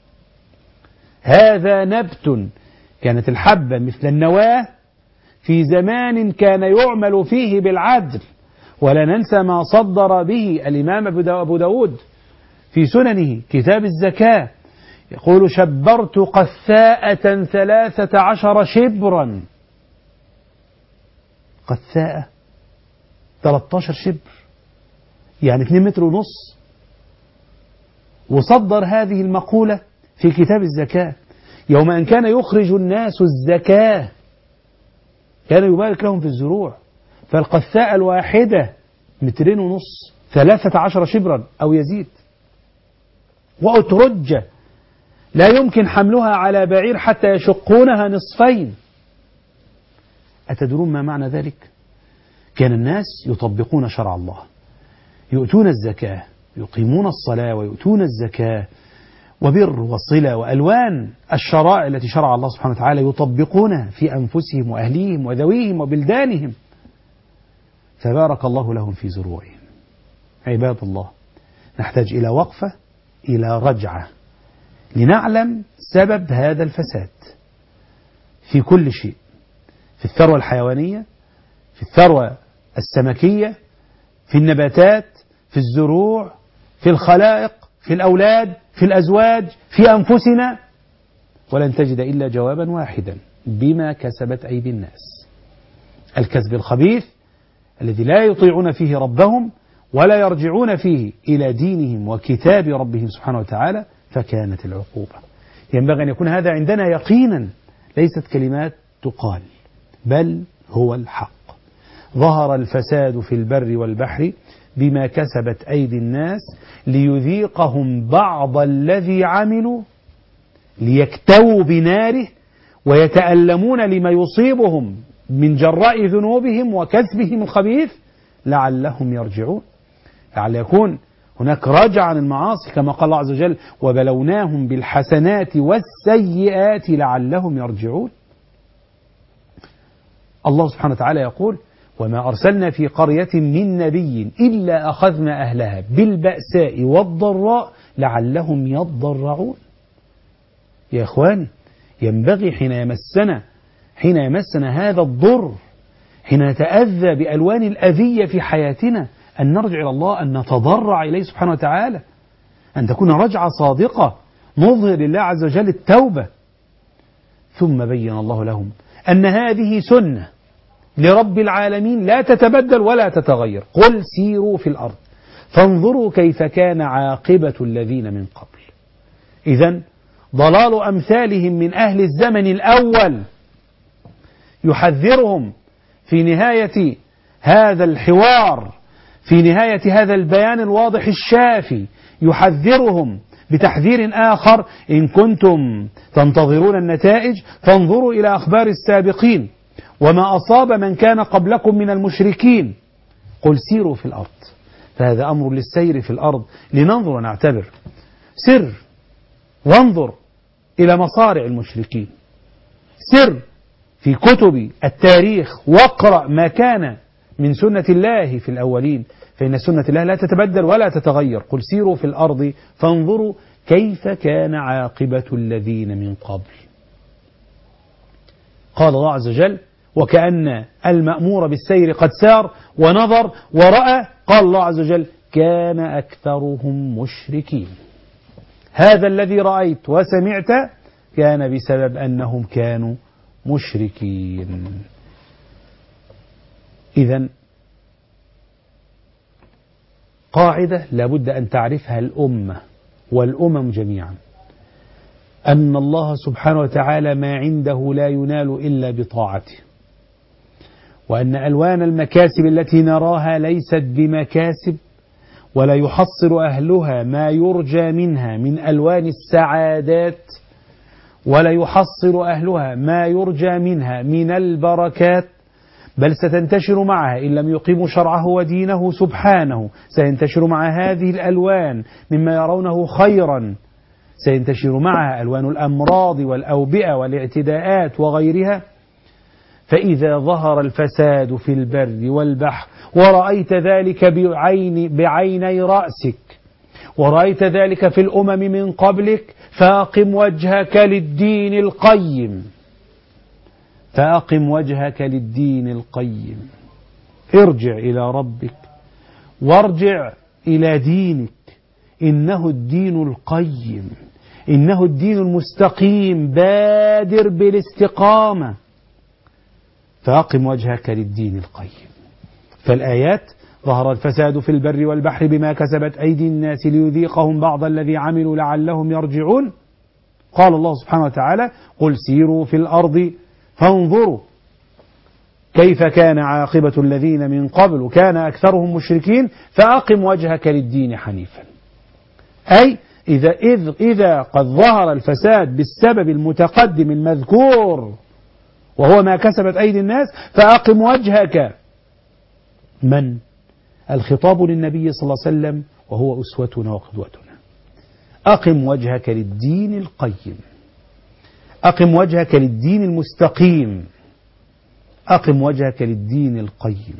هذا نبت، كانت الحبة مثل النواة في زمان كان يعمل فيه بالعدل. ولا ننسى ما صدر به الإمام أبو داود في سننه كتاب الزكاة، يقول: شبرت قثاءة ثلاثة عشر شبرا. قثاءة ثلاثة عشر شبر، يعني اثنين متر ونص. وصدر هذه المقولة في كتاب الزكاة يوم أن كان يخرج الناس الزكاة، كان يبارك لهم في الزروع، فالقثاء الواحدة مترين ونص، ثلاثة عشر شبرا أو يزيد. وأترجة لا يمكن حملها على بعير حتى يشقونها نصفين. أتدرون ما معنى ذلك؟ كان الناس يطبقون شرع الله، يؤتون الزكاة، يقيمون الصلاة ويؤتون الزكاة، وبر وصلة وألوان الشرائع التي شرع الله سبحانه وتعالى يطبقونها في أنفسهم وأهليهم وذويهم وبلدانهم، فبارك الله لهم في زروعهم. عباد الله، نحتاج إلى وقفة إلى رجعة لنعلم سبب هذا الفساد في كل شيء، في الثروة الحيوانية، في الثروة السمكية، في النباتات، في الزروع، في الخلائق، في الأولاد، في الأزواج، في أنفسنا، ولن تجد إلا جوابا واحدا: بما كسبت أيدي الناس. الكسب الخبيث الذي لا يطيعون فيه ربهم ولا يرجعون فيه إلى دينهم وكتاب ربهم سبحانه وتعالى، فكانت العقوبة. ينبغي أن يكون هذا عندنا يقينا، ليست كلمات تقال، بل هو الحق. ظهر الفساد في البر والبحر بما كسبت أيدي الناس ليذيقهم بعض الذي عملوا ليكتووا بناره ويتألمون لما يصيبهم من جراء ذنوبهم وكسبهم الخبيث لعلهم يرجعون، لعل يكون هناك رجع عن المعاصي، كما قال الله عز وجل: وبلوناهم بالحسنات والسيئات لعلهم يرجعون. الله سبحانه وتعالى يقول: وما أرسلنا في قرية من نبي إلا أخذنا أهلها بالبأساء والضراء لعلهم يضرعون. يا إخواني، ينبغي حين يمسنا حين يمسنا هذا الضر، حين نتأذى بألوان الأذية في حياتنا، أن نرجع إلى الله، أن نتضرع إليه سبحانه وتعالى، أن تكون رجعة صادقة نظهر لله عز وجل التوبة. ثم بين الله لهم أن هذه سنة لرب العالمين لا تتبدل ولا تتغير. قل سيروا في الأرض فانظروا كيف كان عاقبة الذين من قبل. إذن ضلال أمثالهم من أهل الزمن الأول يحذرهم في نهاية هذا الحوار، في نهاية هذا البيان الواضح الشافي، يحذرهم بتحذير آخر: إن كنتم تنتظرون النتائج فانظروا إلى أخبار السابقين وما أصاب من كان قبلكم من المشركين. قل سيروا في الأرض. فهذا أمر للسير في الأرض لننظر ونعتبر. سر وانظر إلى مصارع المشركين، سر في كتب التاريخ واقرأ ما كان من سنة الله في الأولين، فإن سنة الله لا تتبدل ولا تتغير. قل سيروا في الأرض فانظروا كيف كان عاقبة الذين من قبل. قال الله عز وجل: وكأن المأمور بالسير قد سار ونظر ورأى. قال الله عز وجل: كان أكثرهم مشركين. هذا الذي رأيت وسمعت كان بسبب أنهم كانوا مشركين. إذن قاعدة لابد أن تعرفها الأمة والأمم جميعا: أن الله سبحانه وتعالى ما عنده لا ينال إلا بطاعته، وأن ألوان المكاسب التي نراها ليست بمكاسب، ولا يحصل أهلها ما يرجى منها من ألوان السعادات، ولا يحصل أهلها ما يرجى منها من البركات، بل ستنتشر معها إن لم يقيموا شرعه ودينه سبحانه، سينتشر مع هذه الألوان مما يرونه خيرا، سينتشر معها ألوان الأمراض والأوبئة والاعتداءات وغيرها. فإذا ظهر الفساد في البر والبحر ورأيت ذلك بعين بعيني رأسك، ورأيت ذلك في الأمم من قبلك، فأقم وجهك للدين القيم، فأقم وجهك للدين القيم. ارجع إلى ربك وارجع إلى دينك، إنه الدين القيم، إنه الدين المستقيم. بادر بالاستقامة، فأقم وجهك للدين القيم. فالآيات: ظهر الفساد في البر والبحر بما كسبت أيدي الناس ليذيقهم بعض الذي عملوا لعلهم يرجعون. قال الله سبحانه وتعالى: قل سيروا في الأرض فانظروا كيف كان عاقبة الذين من قبل كان أكثرهم مشركين فأقم وجهك للدين حنيفا. أي إذا, إذ إذا قد ظهر الفساد بالسبب المتقدم المذكور وهو ما كسبت أيدي الناس، فأقم وجهك. من؟ الخطاب للنبي صلى الله عليه وسلم وهو أسوتنا وقدوتنا. أقم وجهك للدين القيم، أقم وجهك للدين المستقيم، أقم وجهك للدين القيم.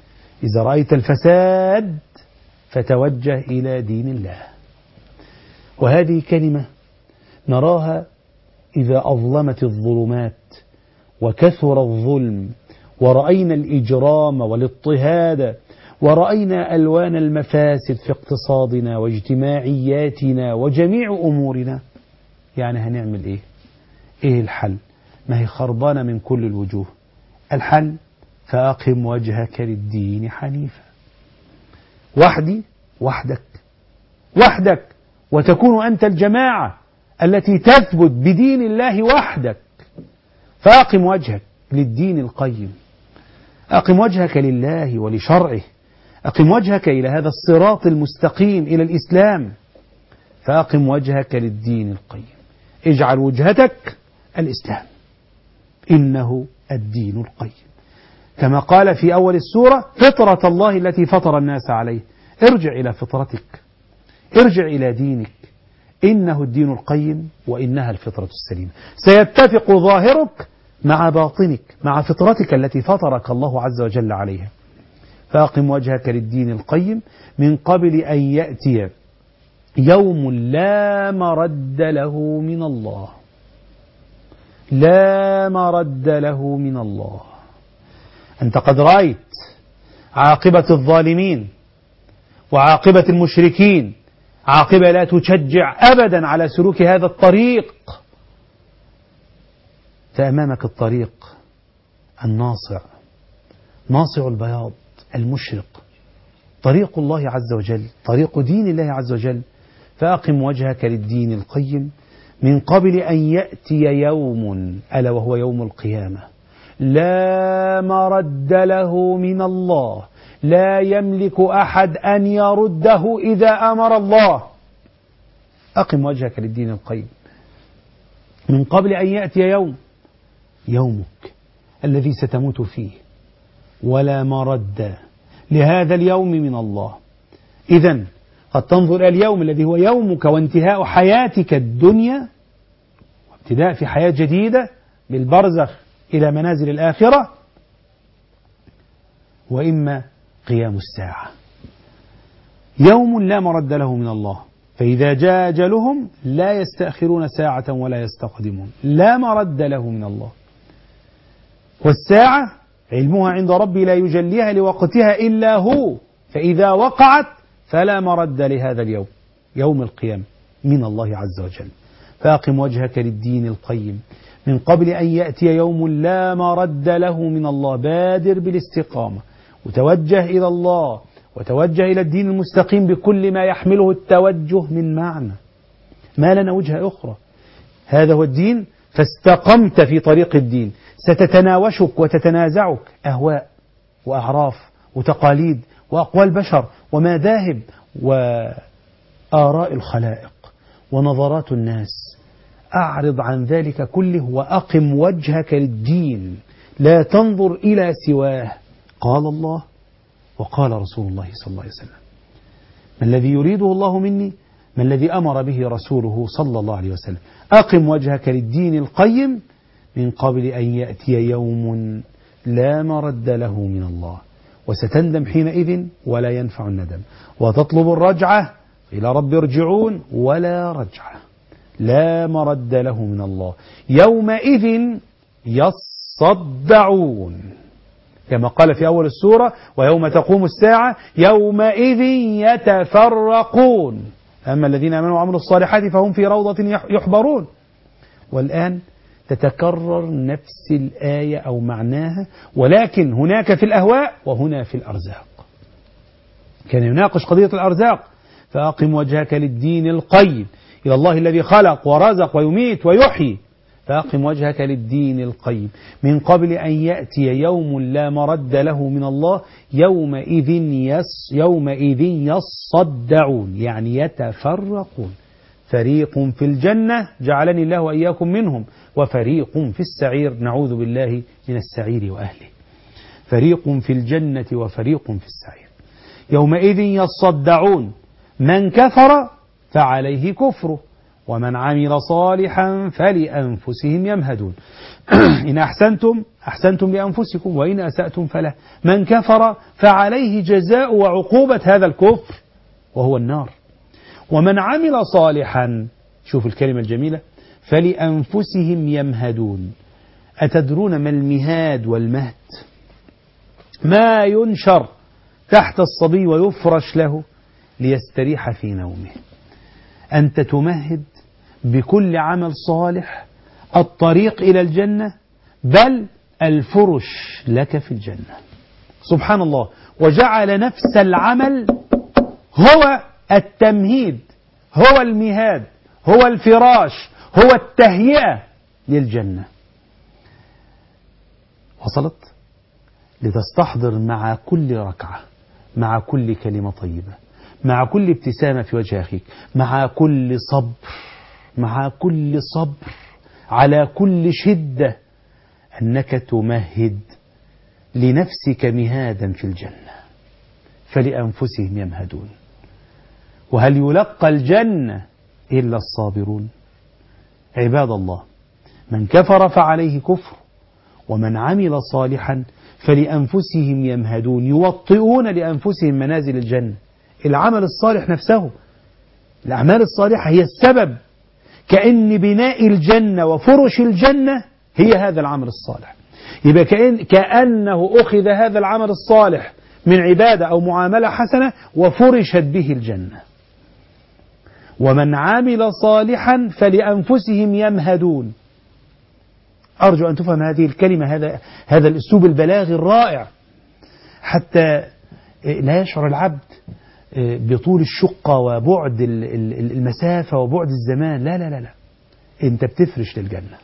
إذا رأيت الفساد فتوجه إلى دين الله. وهذه كلمة نراها إذا أظلمت الظلمات وكثر الظلم ورأينا الإجرام والاضطهاد ورأينا ألوان المفاسد في اقتصادنا واجتماعياتنا وجميع أمورنا. يعني هنعمل إيه؟ إيه الحل؟ ما هي خربانة من كل الوجوه. الحل فأقم وجهك للدين حنيفا. وحدي وحدك وحدك وتكون أنت الجماعة التي تثبت بدين الله وحدك. فأقم وجهك للدين القيم، أقم وجهك لله ولشرعه، أقم وجهك إلى هذا الصراط المستقيم إلى الإسلام. فأقم وجهك للدين القيم، اجعل وجهتك الإسلام، إنه الدين القيم. كما قال في أول السورة: فطرة الله التي فطر الناس عليه. ارجع إلى فطرتك، ارجع إلى دينك، إنه الدين القيم وإنها الفطرة السليمة. سيتفق ظاهرك مع باطنك، مع فطرتك التي فطرك الله عز وجل عليها. فأقم وجهك للدين القيم من قبل أن يأتي يوم لا مرد له من الله، لا مرد له من الله. أنت قد رأيت عاقبة الظالمين وعاقبة المشركين، عاقبة لا تشجع أبدا على سلوك هذا الطريق. فأمامك الطريق الناصع، ناصع البياض المشرق، طريق الله عز وجل، طريق دين الله عز وجل. فأقم وجهك للدين القيم من قبل أن يأتي يوم، ألا وهو يوم القيامة، لا مرد له من الله، لا يملك أحد أن يرده إذا أمر الله. أقم وجهك للدين القيم من قبل أن يأتي يوم، يومك الذي ستموت فيه، ولا مرد لهذا اليوم من الله. إذن قد تنظر إلى اليوم الذي هو يومك وانتهاء حياتك الدنيا وابتداء في حياة جديدة بالبرزخ إلى منازل الآخرة، وإما قيام الساعة، يوم لا مرد له من الله. فإذا جاء أجلهم لا يستأخرون ساعة ولا يستقدمون، لا مرد له من الله. والساعة علمها عند ربي لا يجليها لوقتها إلا هو، فإذا وقعت فلا مرد لهذا اليوم، يوم القيامة، من الله عز وجل. فأقم وجهك للدين القيم من قبل أن يأتي يوم لا مرد له من الله. بادر بالاستقامة وتوجه إلى الله، وتوجه إلى الدين المستقيم بكل ما يحمله التوجه من معنى. ما لنا وجهة أخرى، هذا هو الدين. فاستقمت في طريق الدين، ستتناوشك وتتنازعك أهواء وأعراف وتقاليد وأقوال بشر ومذاهب وآراء الخلائق ونظرات الناس. أعرض عن ذلك كله وأقم وجهك للدين، لا تنظر إلى سواه. قال الله وقال رسول الله صلى الله عليه وسلم. ما الذي يريده الله مني؟ ما الذي أمر به رسوله صلى الله عليه وسلم؟ أقم وجهك للدين القيم من قبل أن يأتي يوم لا مرد له من الله. وستندم حينئذ ولا ينفع الندم، وتطلب الرجعة إلى رب ارجعون ولا رجعة، لا مرد له من الله. يومئذ يصدعون، كما قال في أول السورة: ويوم تقوم الساعة يومئذ يتفرقون، أما الذين آمنوا وعملوا الصالحات فهم في روضة يحبرون. والآن تتكرر نفس الآية أو معناها، ولكن هناك في الأهواء وهنا في الأرزاق. كان يناقش قضية الأرزاق: فأقم وجهك للدين القيم، إلى الله الذي خلق ورزق ويميت ويحيي. فأقم وجهك للدين القيم من قبل أن يأتي يوم لا مرد له من الله. يومئذ يس يومئذ يصدعون، يعني يتفرقون. فريق في الجنة، جعلني الله وإياكم منهم، وفريق في السعير، نعوذ بالله من السعير وأهله. فريق في الجنة وفريق في السعير. يومئذ يصدعون، من كفر فعليه كفره ومن عمل صالحا فلأنفسهم يمهدون. إن أحسنتم أحسنتم لأنفسكم وإن أسأتم فله. من كفر فعليه جزاء وعقوبة هذا الكفر وهو النار. ومن عمل صالحا، شوف الكلمة الجميلة، فلأنفسهم يمهدون. أتدرون ما المهاد والمهد؟ ما ينشر تحت الصبي ويفرش له ليستريح في نومه. أنت تمهد بكل عمل صالح الطريق إلى الجنة، بل الفرش لك في الجنة. سبحان الله. وجعل نفس العمل هو التمهيد، هو المهاد، هو الفراش، هو التهيئة للجنة. وصلت؟ لتستحضر مع كل ركعة، مع كل كلمة طيبة، مع كل ابتسامة في وجه أخيك، مع كل صبر، مع كل صبر على كل شدة، أنك تمهد لنفسك مهادا في الجنة. فلأنفسهم يمهدون. وهل يلقى الجنة إلا الصابرون؟ عباد الله، من كفر فعليه كفر، ومن عمل صالحا فلأنفسهم يمهدون، يوطئون لأنفسهم منازل الجنة. العمل الصالح نفسه، الأعمال الصالحة هي السبب، كأن بناء الجنة وفرش الجنة هي هذا العمل الصالح. يبقى كأن كأنه أخذ هذا العمل الصالح من عبادة أو معاملة حسنة وفرشت به الجنة. ومن عمل صالحا فلأنفسهم يمهدون. أرجو أن تفهم هذه الكلمة، هذا هذا الأسلوب البلاغي الرائع، حتى لا يشعر العبد بطول الشقة وبعد المسافة وبعد الزمان. لا لا لا لا، أنت بتفرش للجنة،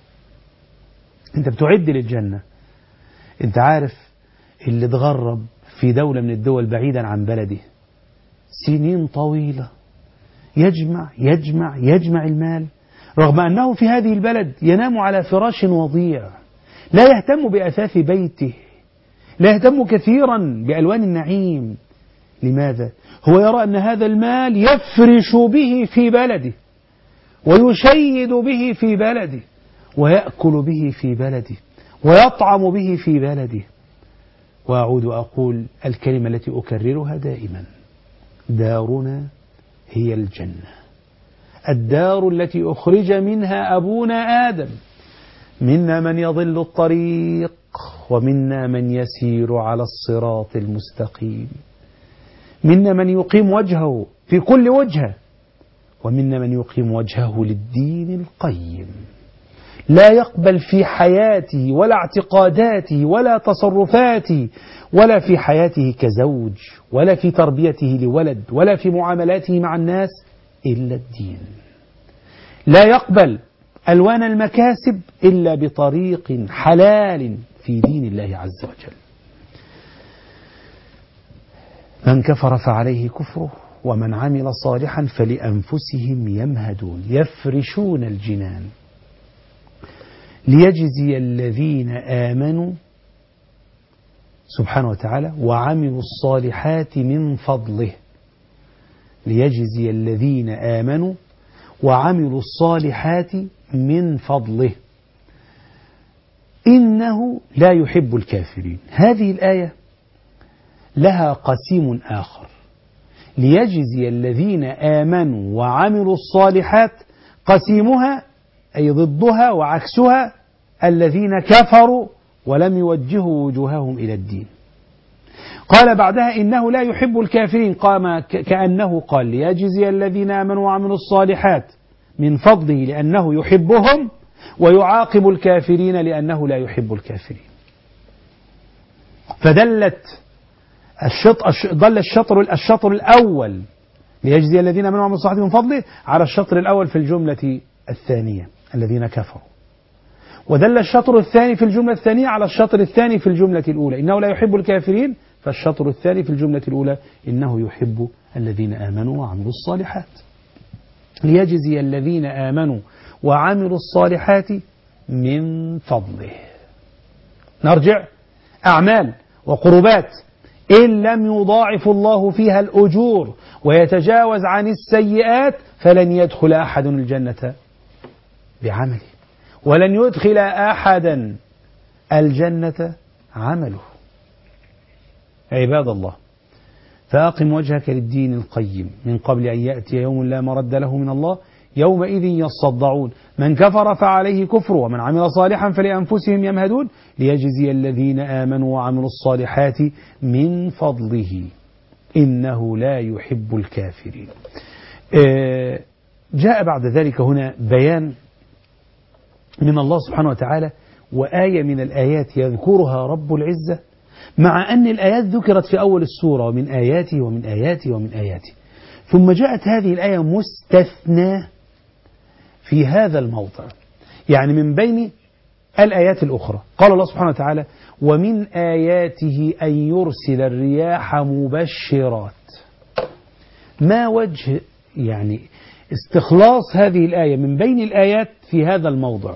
أنت بتعد للجنة. أنت عارف اللي اتغرب في دولة من الدول بعيدا عن بلده سنين طويلة، يجمع يجمع يجمع المال، رغم أنه في هذه البلد ينام على فراش وضيع، لا يهتم بأثاث بيته، لا يهتم كثيرا بألوان النعيم. لماذا؟ هو يرى أن هذا المال يفرش به في بلده، ويشيد به في بلده، ويأكل به في بلده، ويطعم به في بلده. وأعود وأقول الكلمة التي أكررها دائما: دارنا هي الجنة، الدار التي أخرج منها أبونا آدم. منا من يضل الطريق، ومنا من يسير على الصراط المستقيم. منا من يقيم وجهه في كل وجهة، ومنا من يقيم وجهه للدين القيم، لا يقبل في حياته ولا اعتقاداته ولا تصرفاته ولا في حياته كزوج ولا في تربيته لولد ولا في معاملاته مع الناس إلا الدين. لا يقبل ألوان المكاسب إلا بطريق حلال في دين الله عز وجل. من كفر فعليه كفره، ومن عمل صالحا فلأنفسهم يمهدون. يفرشون الجنان ليجزي الذين آمنوا سبحانه وتعالى وعملوا الصالحات من فضله. ليجزي الذين آمنوا وعملوا الصالحات من فضله إنه لا يحب الكافرين. هذه الآية لها قسيم آخر: ليجزي الذين آمنوا وعملوا الصالحات، قسيمها أي ضدها وعكسها الذين كفروا ولم يوجهوا وجوههم إلى الدين. قال بعدها إنه لا يحب الكافرين، قام كأنه قال ليجزي الذين آمنوا وعملوا الصالحات من فضله لأنه يحبهم، ويعاقب الكافرين لأنه لا يحب الكافرين. فدلت الشط ضل الشطر الشطر الأول ليجزي الذين آمنوا وعملوا الصالحات من فضله على الشطر الأول في الجملة الثانية الذين كفروا، ودل الشطر الثاني في الجملة الثانية على الشطر الثاني في الجملة الأولى إنه لا يحب الكافرين، فالشطر الثاني في الجملة الأولى إنه يحب الذين آمنوا وعملوا الصالحات. ليجزي الذين آمنوا وعملوا الصالحات من فضله. نرجع: أعمال وقربات إن لم يضاعف الله فيها الأجور ويتجاوز عن السيئات فلن يدخل أحد الجنة بعمله، ولن يدخل أحدا الجنة عمله. عباد الله، فأقم وجهك للدين القيم من قبل أن يأتي يوم لا مرد له من الله يومئذ يصدعون من كفر فعليه كفر ومن عمل صالحا فلأنفسهم يمهدون ليجزي الذين آمنوا وعملوا الصالحات من فضله إنه لا يحب الكافرين. جاء بعد ذلك هنا بيان من الله سبحانه وتعالى وآية من الآيات يذكرها رب العزة، مع أن الآيات ذكرت في أول السورة ومن آياته ومن آياته ومن آياته، ثم جاءت هذه الآية مستثنى في هذا الموضع، يعني من بين الآيات الأخرى. قال الله سبحانه وتعالى ومن آياته أن يرسل الرياح مبشرات. ما وجه يعني استخلاص هذه الآية من بين الآيات في هذا الموضع؟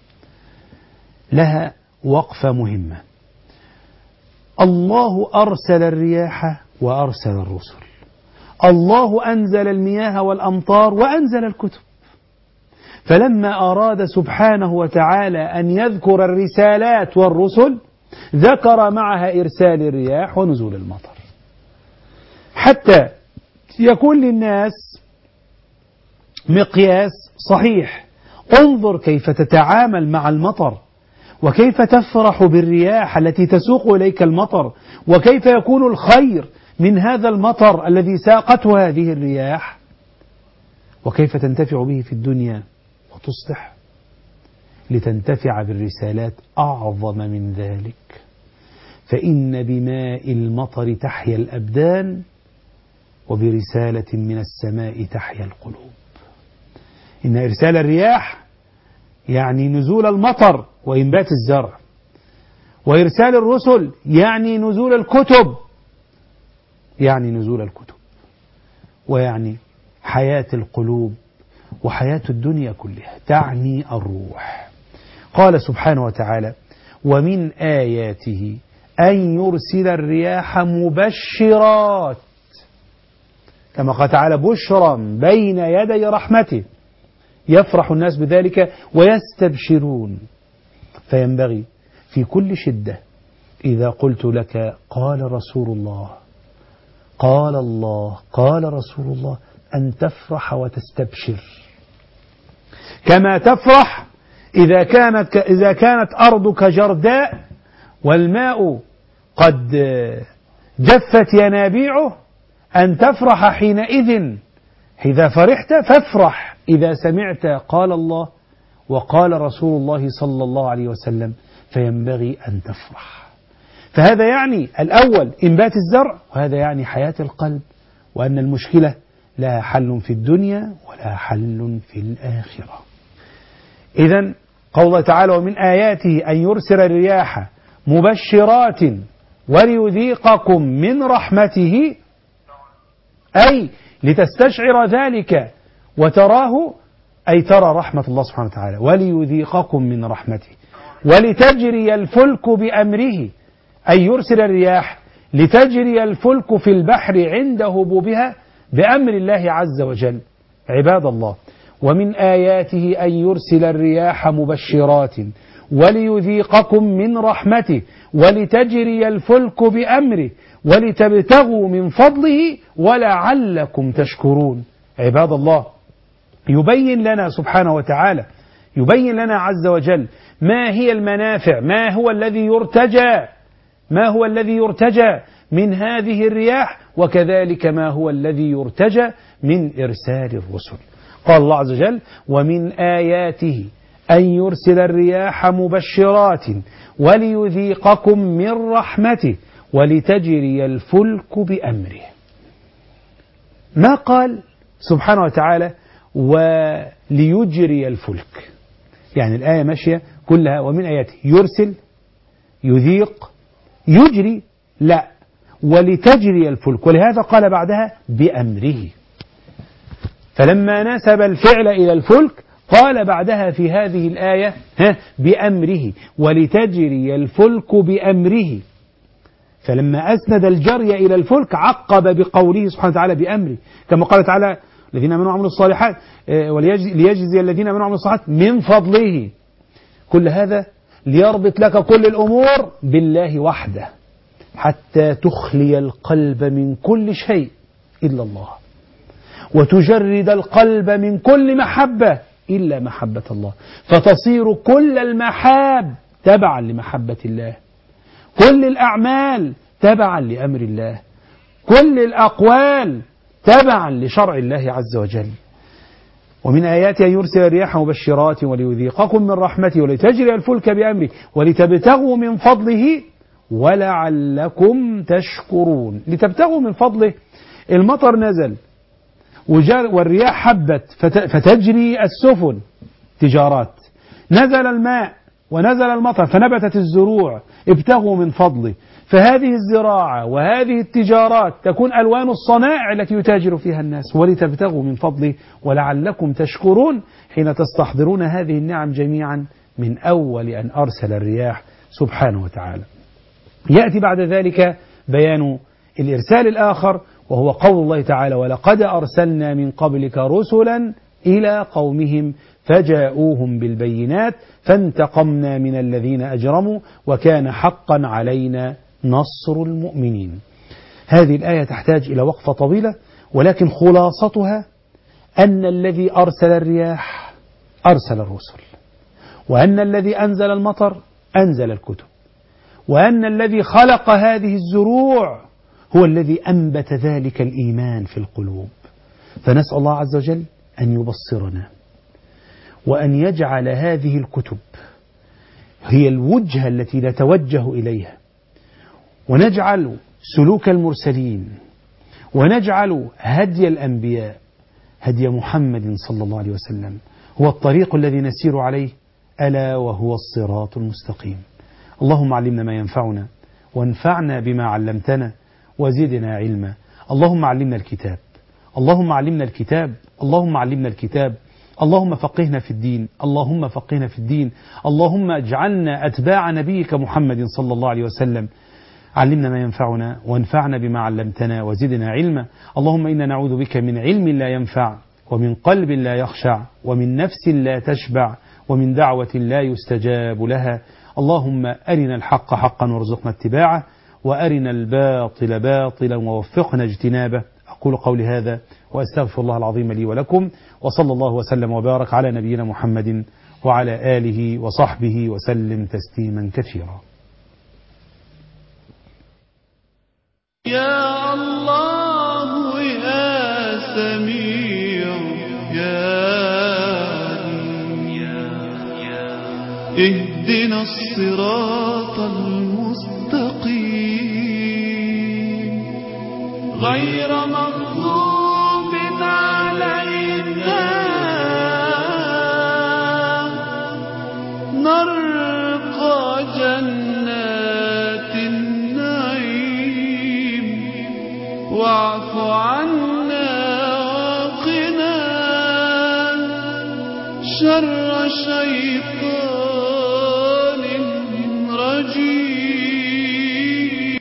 لها وقفة مهمة. الله أرسل الرياح وأرسل الرسل، الله أنزل المياه والأمطار وأنزل الكتب، فلما أراد سبحانه وتعالى أن يذكر الرسالات والرسل ذكر معها إرسال الرياح ونزول المطر، حتى يكون للناس مقياس صحيح. انظر كيف تتعامل مع المطر، وكيف تفرح بالرياح التي تسوق إليك المطر، وكيف يكون الخير من هذا المطر الذي ساقته هذه الرياح، وكيف تنتفع به في الدنيا وتصلح. لتنتفع بالرسالات أعظم من ذلك، فإن بماء المطر تحيا الأبدان وبرسالة من السماء تحيا القلوب. إن إرسال الرياح يعني نزول المطر وإنبات الزرع، وإرسال الرسل يعني نزول الكتب، يعني نزول الكتب ويعني حياة القلوب وحياة الدنيا كلها، تعني الروح. قال سبحانه وتعالى ومن آياته أن يرسل الرياح مبشرات، كما قال تعالى بشرا بين يدي رحمته، يفرح الناس بذلك ويستبشرون. فينبغي في كل شدة إذا قلت لك قال رسول الله قال الله قال رسول الله أن تفرح وتستبشر، كما تفرح إذا كانت إذا كانت أرضك جرداء والماء قد جفت ينابيعه، أن تفرح حينئذ. إذا فرحت فافرح إذا سمعت قال الله وقال رسول الله صلى الله عليه وسلم، فينبغي أن تفرح. فهذا يعني الأول إنبات الزرع، وهذا يعني حياة القلب، وأن المشكلة لها حل في الدنيا ولها حل في الآخرة. إذن قوله تعالى ومن آياته أن يرسل الرياح مبشرات وليذيقكم من رحمته، أي لتستشعر ذلك وتراه، أي ترى رحمة الله سبحانه وتعالى، وليذيقكم من رحمته، ولتجري الفلك بأمره، أي يرسل الرياح لتجري الفلك في البحر عند هبوبها بأمر الله عز وجل. عباد الله، ومن آياته أن يرسل الرياح مبشرات وليذيقكم من رحمته ولتجري الفلك بأمره ولتبتغوا من فضله ولعلكم تشكرون. عباد الله، يبين لنا سبحانه وتعالى، يبين لنا عز وجل ما هي المنافع، ما هو الذي يرتجى ما هو الذي يرتجى من هذه الرياح، وكذلك ما هو الذي يرتجى من إرسال الرسل. قال الله عز وجل ومن آياته أن يرسل الرياح مبشرات وليذيقكم من رحمته ولتجري الفلك بأمره. ما قال سبحانه وتعالى وليجري الفلك؟ يعني الآية ماشية كلها ومن آياته يرسل يذيق يجري، لا، ولتجري الفلك، ولهذا قال بعدها بأمره. فلما نسب الفعل إلى الفلك قال بعدها في هذه الآية ها بأمره ولتجري الفلك بأمره. فلما أسند الجري إلى الفلك عقب بقوله سبحانه وتعالى بأمره، كما قال تعالى الذين آمنوا وعملوا الصالحات ليجزي الذين آمنوا وعملوا الصالحات من فضله. كل هذا ليربط لك كل الأمور بالله وحده، حتى تخلي القلب من كل شيء إلا الله، وتجرد القلب من كل محبة إلا محبة الله، فتصير كل المحاب تبعا لمحبة الله، كل الأعمال تبعا لأمر الله، كل الأقوال تبعا لشرع الله عز وجل. ومن آياته أن يرسل الرياح مبشرات وليذيقكم من رحمته ولتجري الفلك بأمره ولتبتغوا من فضله ولعلكم تشكرون. لتبتغوا من فضله، المطر نزل والرياح حبت فتجري السفن تجارات، نزل الماء ونزل المطر فنبتت الزروع، ابتغوا من فضله، فهذه الزراعة وهذه التجارات تكون ألوان الصنائع التي يتاجر فيها الناس، ولتبتغوا من فضله ولعلكم تشكرون حين تستحضرون هذه النعم جميعا من أول أن أرسل الرياح سبحانه وتعالى. يأتي بعد ذلك بيان الإرسال الآخر، وهو قول الله تعالى: ولقد أرسلنا من قبلك رسلا إلى قومهم فجاءوهم بالبينات فانتقمنا من الذين أجرموا وكان حقا علينا نصر المؤمنين. هذه الآية تحتاج إلى وقفة طويلة، ولكن خلاصتها أن الذي أرسل الرياح أرسل الرسل، وأن الذي أنزل المطر أنزل الكتب، وأن الذي خلق هذه الزروع هو الذي أنبت ذلك الإيمان في القلوب. فنسأل الله عز وجل أن يبصرنا، وأن يجعل هذه الكتب هي الوجهة التي نتوجه إليها، ونجعل سلوك المرسلين، ونجعل هدي الأنبياء، هدي محمد صلى الله عليه وسلم هو الطريق الذي نسير عليه، ألا وهو الصراط المستقيم. اللهم علمنا ما ينفعنا، وانفعنا بما علمتنا، وزدنا علما. اللهم علمنا الكتاب، اللهم علمنا الكتاب، اللهم علمنا الكتاب، اللهم فقهنا في الدين، اللهم فقهنا في الدين، اللهم اجعلنا أتباع نبيك محمد صلى الله عليه وسلم. علمنا ما ينفعنا، وانفعنا بما علمتنا، وزدنا علما. اللهم إنا نعوذ بك من علم لا ينفع، ومن قلب لا يخشع، ومن نفس لا تشبع، ومن دعوة لا يستجاب لها. اللهم أرنا الحق حقا وارزقنا اتباعه، وأرنا الباطل باطلا ووفقنا اجتنابه. أقول قولي هذا وأستغفر الله العظيم لي ولكم، وصلى الله وسلم وبارك على نبينا محمد وعلى آله وصحبه وسلم تسليما كثيرا. يا الله يا سميع يا اهدنا الصراط المستقيم غير مغضوب علينا نرقى جنات النعيم واعف عنا وقنا شر شيطان